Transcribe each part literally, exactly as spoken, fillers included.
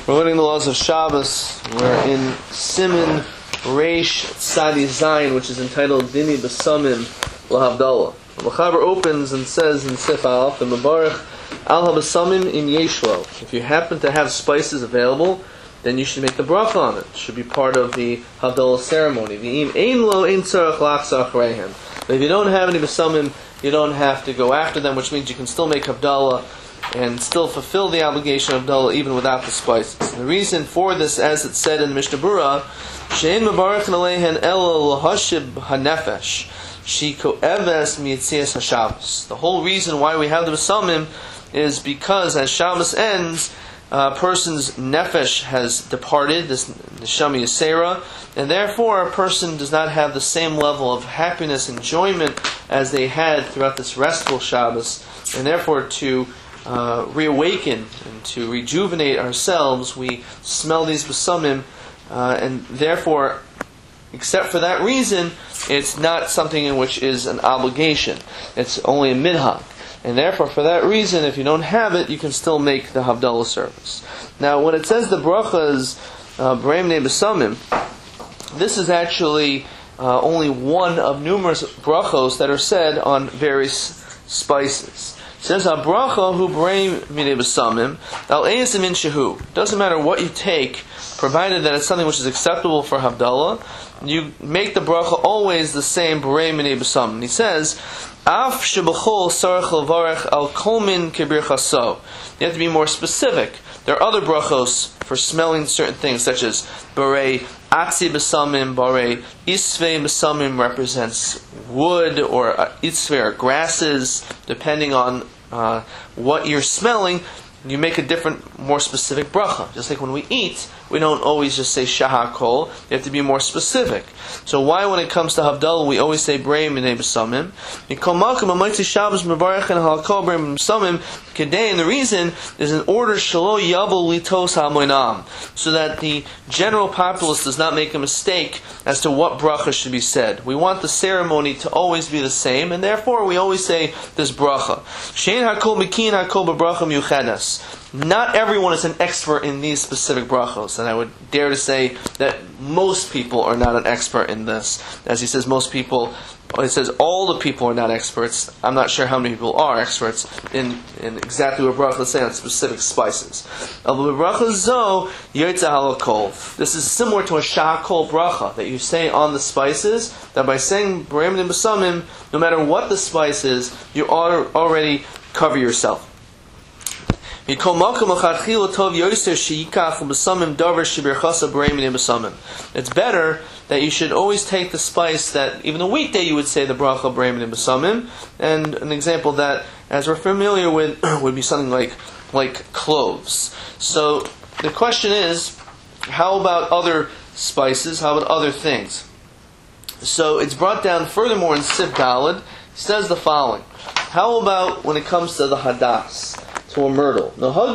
We're learning the laws of Shabbos. We're in Siman Reish Tzadi Zayin, which is entitled Dini B'Samim L'Havdalah. The Mechaber opens and says in Sif Aleph, the Mebarach Al HaB'Samim Im Yeshlo. If you happen to have spices available, then you should make the bracha on it. It should be part of the Havdalah ceremony. V'im ein lo ein tzarech lachzor achreihem. But if you don't have any B'Samim, you don't have to go after them, which means you can still make Havdalah and still fulfill the obligation of Havdalah even without the spices. The reason for this, as it's said in the Mishnah Berurah, she'ein mebarachin aleihen ela lahashib hanefesh she ko'eves mi'yitzias haShabbos. The whole reason why we have the B'Samim is because as Shabbos ends, a person's nefesh has departed, this neshama yisera, and therefore a person does not have the same level of happiness, enjoyment as they had throughout this restful Shabbos, and therefore to uh, reawaken and to rejuvenate ourselves, we smell these B'Samim, uh, and therefore, except for that reason, it's not something in which is an obligation. It's only a minhag. And therefore, for that reason, if you don't have it, you can still make the Havdalah service. Now, when it says the bracha is B'reim Nei B'Samim, this is actually uh, only one of numerous brachos that are said on various spices. It says, "Bracha hu b'reim Nei B'Samim al eizim in shehu." Doesn't matter what you take, provided that it's something which is acceptable for Havdalah, you make the bracha always the same B'reim Nei B'Samim. And he says, Af shebachol sarach levarech al kolmin kebirchaso. You have to be more specific. There are other brachos for smelling certain things, such as Barei Atzi B'Samim, Barei Isvei B'Samim represents wood, or Isvei or grasses, depending on uh, what you're smelling. You make a different, more specific bracha. Just like when we eat, we don't always just say shahakol. You have to be more specific. So why, when it comes to Havdalah, we always say B'reim Nei B'Samim? And the reason is in order shelo yabul litos hamoinam, so that the general populace does not make a mistake as to what bracha should be said. We want the ceremony to always be the same, and therefore we always say this bracha. Shein hakol mikin hakol b'bracha miuchedes. Not everyone is an expert in these specific brachos, and I would dare to say that most people are not an expert in this. As he says, most people, it says all the people are not experts. I'm not sure how many people are experts in, in exactly what brachos say on specific spices. This is similar to a shahakol bracha that you say on the spices, that by saying B'reim Nei B'Samim, no matter what the spice is, you already cover yourself. It's better that you should always take the spice that, even a weekday you would say the bracha B'reim Nei B'Samim, and an example that, as we're familiar with, would be something like like cloves. So the question is, how about other spices? How about other things? So it's brought down furthermore in Sif Daled. He says the following: how about when it comes to the hadas, to a myrtle?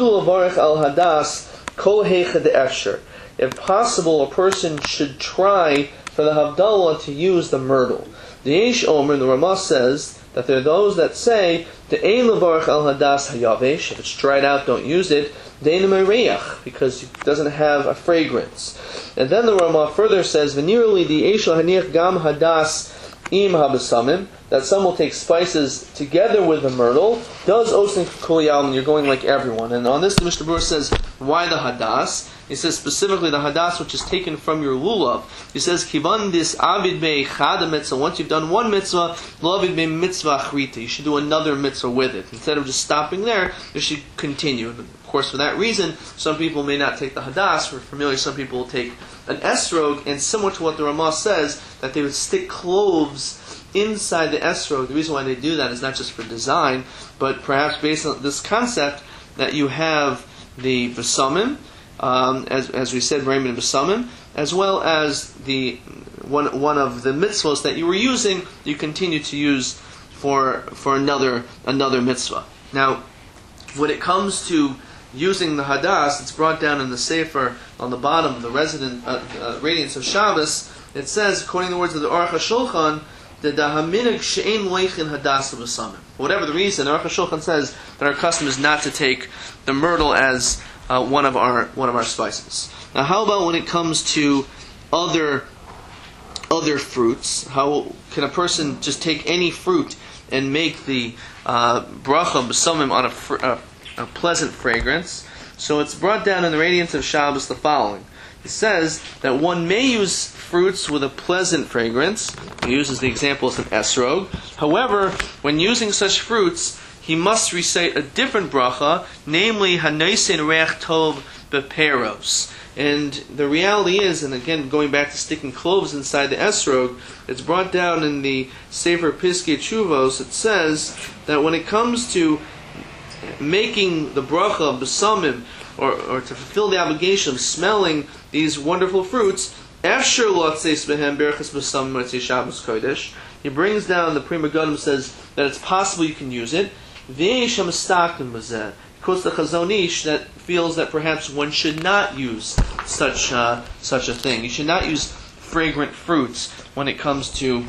If possible, a person should try for the Havdalah to use the myrtle. The Yesh Omer, the Ramah says that there are those that say, if it's dried out, don't use it, because it doesn't have a fragrance. And then the Ramah further says, that some will take spices together with the myrtle, does osing kuliyam, and you're going like everyone. And on this, the Mishnah Berurah says, why the hadas? He says specifically the hadas which is taken from your lulav. He says, kivan dis avid be chada mitzvah. Once you've done one mitzvah, lavid be mitzvah achrita. You should do another mitzvah with it. Instead of just stopping there, you should continue. And of course, for that reason, some people may not take the hadas. We're familiar, some people will take an esrog, and similar to what the Ramah says, that they would stick cloves inside the esrog. The reason why they do that is not just for design, but perhaps based on this concept that you have the B'Samim, um, as as we said, B'reim Nei B'Samim, as well as the one one of the mitzvahs that you were using, you continue to use for for another another mitzvah. Now, when it comes to using the hadas, it's brought down in the Sefer on the bottom, the resident uh, uh, radiance of Shabbos. It says, according to the words of the Aruch HaShulchan, the dahaminag she'ein leichin hadas b'samim. Whatever the reason, Aruch HaShulchan says that our custom is not to take the myrtle as uh, uh, one of our one of our spices. Now, how about when it comes to other other fruits? How can a person just take any fruit and make the uh, bracha b'samim on a, fr- uh, a pleasant fragrance? So it's brought down in the Radiance of Shabbos the following. It says that one may use fruits with a pleasant fragrance. He uses the example as an esrog. However, when using such fruits, he must recite a different bracha, namely Hanoisen Reach Tov Beperos. And the reality is, and again going back to sticking cloves inside the esrog, it's brought down in the Sefer Piskei Teshuvos. It says that when it comes to making the bracha of b'samim, or, or to fulfill the obligation of smelling these wonderful fruits, after lotzeis behem berachas b'samim motzei Shabbos kodesh, he brings down, the Pri Megadim says that it's possible you can use it. V'yesh hamistakim b'zeh. Quotes the Chazon Ish that feels that perhaps one should not use such uh, such a thing. You should not use fragrant fruits when it comes to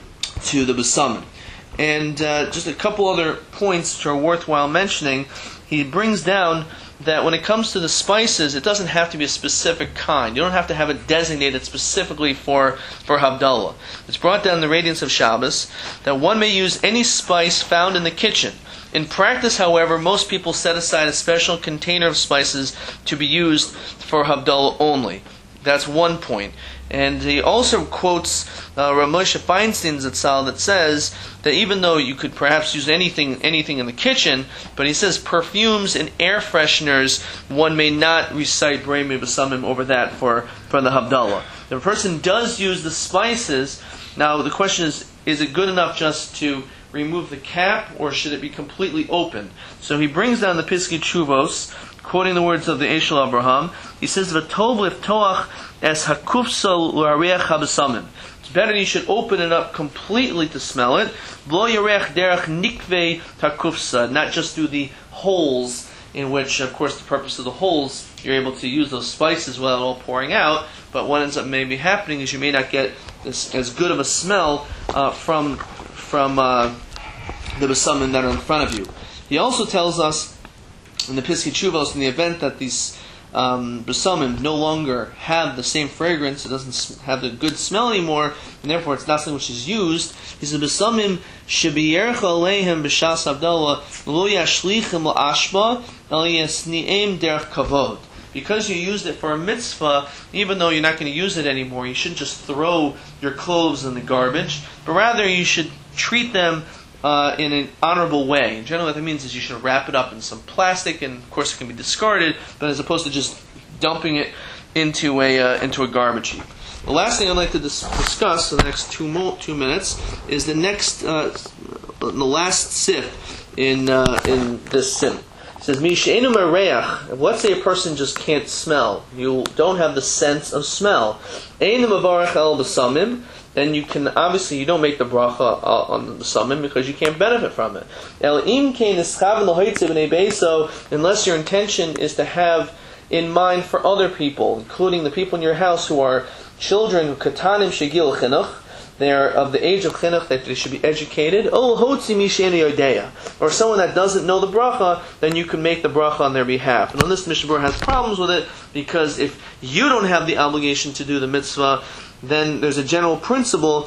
to the b'samim. And uh, just a couple other points which are worthwhile mentioning. He brings down that when it comes to the spices, it doesn't have to be a specific kind. You don't have to have it designated specifically for, for Havdalah. It's brought down in the Radiance of Shabbos that one may use any spice found in the kitchen. In practice, however, most people set aside a special container of spices to be used for Havdalah only. That's one point. And he also quotes uh, Rav Moshe Feinstein Zatzal that says that even though you could perhaps use anything anything in the kitchen, but he says perfumes and air fresheners, one may not recite Brei B'samim over that for, for the Havdalah. If a person does use the spices, now the question is, is it good enough just to remove the cap, or should it be completely open? So he brings down the Piskei Teshuvos, quoting the words of the Eshel Abraham. He says, "V'tov liftoach es hakufsal l'areach habesamim." It's better you should open it up completely to smell it. V'lo yarech derech nikvei hakufsa, not just through the holes, in which, of course, the purpose of the holes, you're able to use those spices while all pouring out. But what ends up maybe happening is you may not get this, as good of a smell uh, from from uh, the b'samim that are in front of you. He also tells us in the Piskei Teshuvos, in the event that these um, b'samim no longer have the same fragrance, it doesn't have the good smell anymore, and therefore it's not something which is used. He says, "B'samim shebiyercha aleihem b'shas Havdalah lo yashlichem la'ashba el yasni'em derech kavod." Because you used it for a mitzvah, even though you're not going to use it anymore, you shouldn't just throw your clothes in the garbage, but rather you should treat them uh, in an honorable way. And generally what that means is you should wrap it up in some plastic, and of course it can be discarded, but as opposed to just dumping it into a uh, into a garbage heap. The last thing I'd like to dis- discuss in the next two mo- two minutes is the next, uh, the last sif in uh, in this sin. It says, "Misheinu mereach." Let's say a person just can't smell. You don't have the sense of smell. Einu mevarach el b'samim. Then you can, obviously, you don't make the bracha on the b'samim because you can't benefit from it. El im kein nischaven l'hoitze b'nei beiso, unless your intention is to have in mind for other people, including the people in your house who are children, katanim shegil chinuch. They are of the age of chinuch, that they should be educated. Oh, hotzi misheni yodeya, or someone that doesn't know the bracha, then you can make the bracha on their behalf. And on this, Mishnah Berurah has problems with it, because if you don't have the obligation to do the mitzvah, then there's a general principle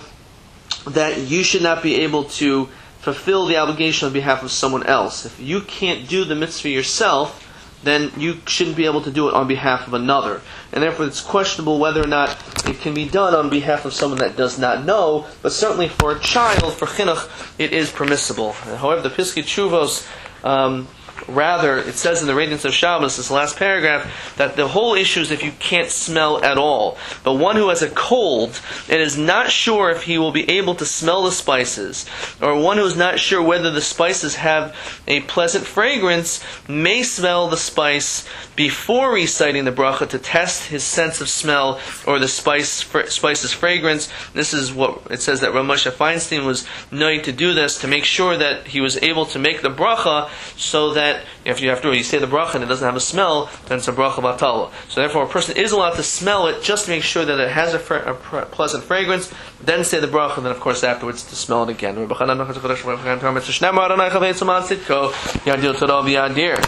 that you should not be able to fulfill the obligation on behalf of someone else. If you can't do the mitzvah yourself, then you shouldn't be able to do it on behalf of another. And therefore it's questionable whether or not it can be done on behalf of someone that does not know, but certainly for a child, for chinuch, it is permissible. However, the Piskei Teshuvos, um, rather, it says in the Radiance of Shabbos, this last paragraph, that the whole issue is if you can't smell at all. But one who has a cold and is not sure if he will be able to smell the spices, or one who is not sure whether the spices have a pleasant fragrance, may smell the spice before reciting the bracha to test his sense of smell or the spice fr- spice's fragrance. This is what it says, that Rav Moshe Feinstein was known to do this to make sure that he was able to make the bracha, so that if you after you say the bracha and it doesn't have a smell, then it's a bracha batala. So therefore a person is allowed to smell it just to make sure that it has a, fr- a pr- pleasant fragrance, then say the bracha, and then of course afterwards to smell it again.